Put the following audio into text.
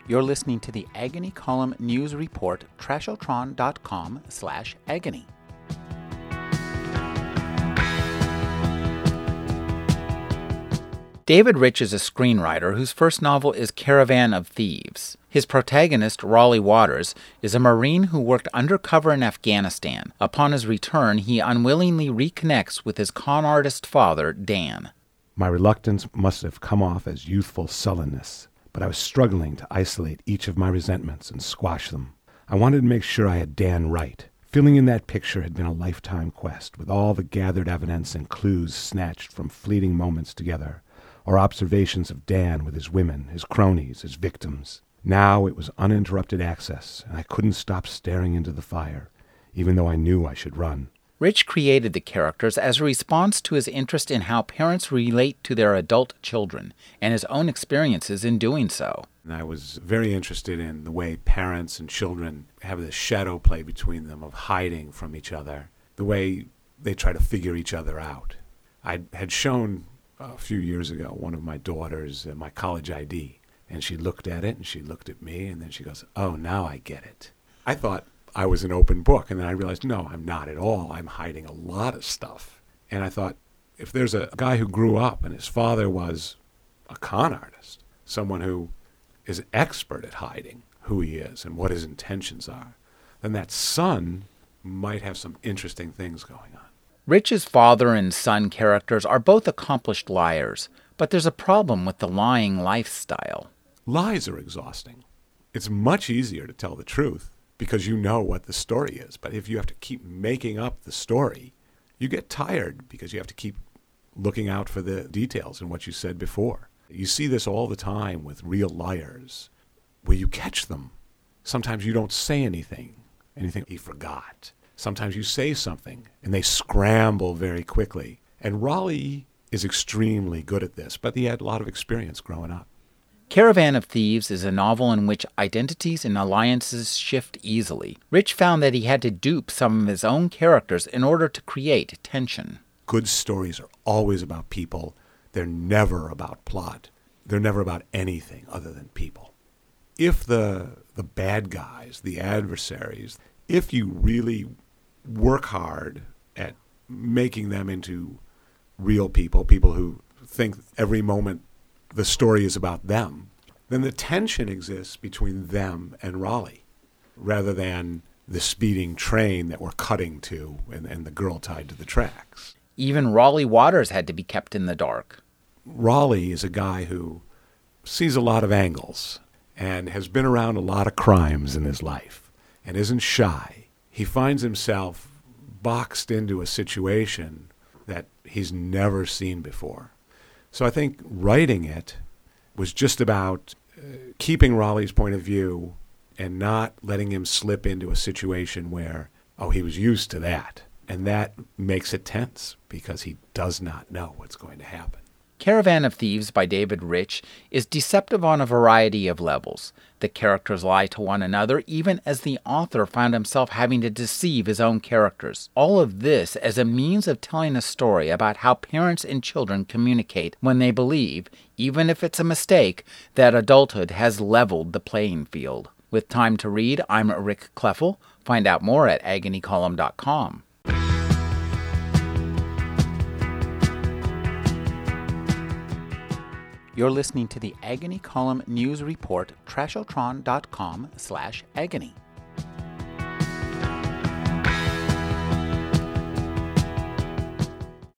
You're listening to the Agony Column News Report, trashotron.com/agony. David Rich is a screenwriter whose first novel is Caravan of Thieves. His protagonist, Raleigh Waters, is a Marine who worked undercover in Afghanistan. Upon his return, he unwillingly reconnects with his con artist father, Dan. My reluctance must have come off as youthful sullenness, but I was struggling to isolate each of my resentments and squash them. I wanted to make sure I had Dan right. Filling in that picture had been a lifetime quest, with all the gathered evidence and clues snatched from fleeting moments together, or observations of Dan with his women, his cronies, his victims. Now it was uninterrupted access, and I couldn't stop staring into the fire, even though I knew I should run. Rich created the characters as a response to his interest in how parents relate to their adult children, and his own experiences in doing so. And I was very interested in the way parents and children have this shadow play between them of hiding from each other, the way they try to figure each other out. I had shown a few years ago one of my daughters my college ID, and she looked at it and she looked at me, and then she goes, "Oh, now I get it." I thought I was an open book, and then I realized, no, I'm not at all. I'm hiding a lot of stuff. And I thought, if there's a guy who grew up and his father was a con artist, someone who is an expert at hiding who he is and what his intentions are, then that son might have some interesting things going on. Rich's father and son characters are both accomplished liars, but there's a problem with the lying lifestyle. Lies are exhausting. It's much easier to tell the truth because you know what the story is. But if you have to keep making up the story, you get tired because you have to keep looking out for the details in what you said before. You see this all the time with real liars, where you catch them. Sometimes you don't say anything he forgot. Sometimes you say something, and they scramble very quickly. And Raleigh is extremely good at this, but he had a lot of experience growing up. Caravan of Thieves is a novel in which identities and alliances shift easily. Rich found that he had to dupe some of his own characters in order to create tension. Good stories are always about people. They're never about plot. They're never about anything other than people. If the bad guys, the adversaries, if you really work hard at making them into real people, people who think every moment the story is about them, then the tension exists between them and Raleigh, rather than the speeding train that we're cutting to and the girl tied to the tracks. Even Raleigh Waters had to be kept in the dark. Raleigh is a guy who sees a lot of angles and has been around a lot of crimes in his life and isn't shy. He finds himself boxed into a situation that he's never seen before. So I think writing it was just about keeping Raleigh's point of view and not letting him slip into a situation where, he was used to that. And that makes it tense because he does not know what's going to happen. Caravan of Thieves by David Rich is deceptive on a variety of levels. The characters lie to one another even as the author found himself having to deceive his own characters. All of this as a means of telling a story about how parents and children communicate when they believe, even if it's a mistake, that adulthood has leveled the playing field. With time to read, I'm Rick Kleffel. Find out more at agonycolumn.com. You're listening to the Agony Column News Report, trashotron.com/agony.